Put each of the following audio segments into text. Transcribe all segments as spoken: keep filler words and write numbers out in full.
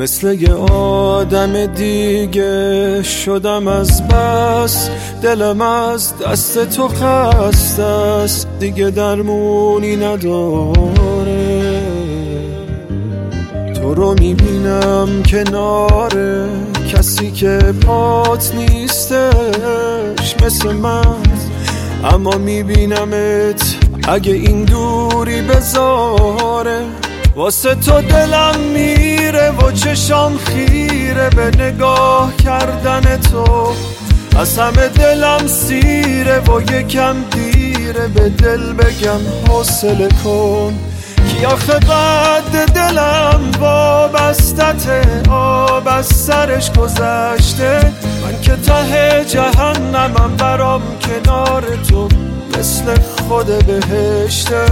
مثل یه آدم دیگه شدم از بس، دلم از دست تو خسته است، دیگه درمونی نداره. تو رو میبینم کنار کسی که پات نیستش مثل من، اما میبینمت اگه این دوری بذاره. واسه تو دلم میره و چشام خیره به نگاه کردن تو، از همه دلم سیره و یکم دیره به دل بگم حوصله کن. کی آخه قد دلم وابستته، آب از سرش گذشته، من که ته جهنمم برام کنار تو مثل خود بهشته.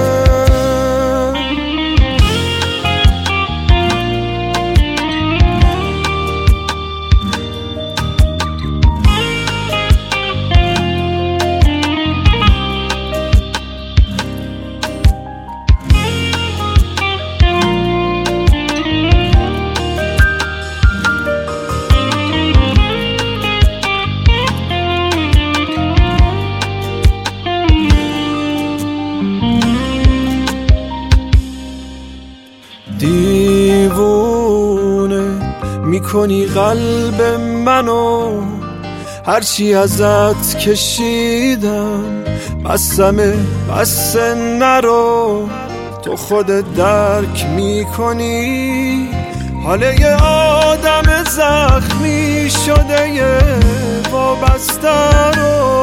دیوونه میکنی قلب منو، هرچی ازت کشیدم بسمه بس نرو. تو خودت درک میکنی حال یه آدم زخمی شده یه وابسته رو.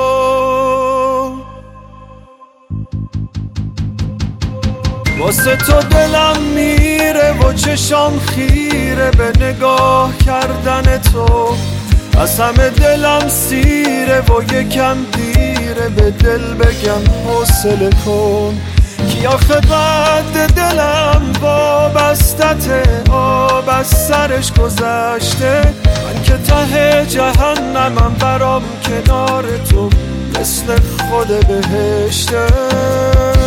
واسه تو دلم میره و چشام خیره به نگاه کردن تو، از همه دلم سیره و یکم دیره به دل بگم حوصله کن. کی آخه قد دلم وابستته، آب از سرش گذشته، من که ته جهنمم برام کنار تو مثل خود بهشته.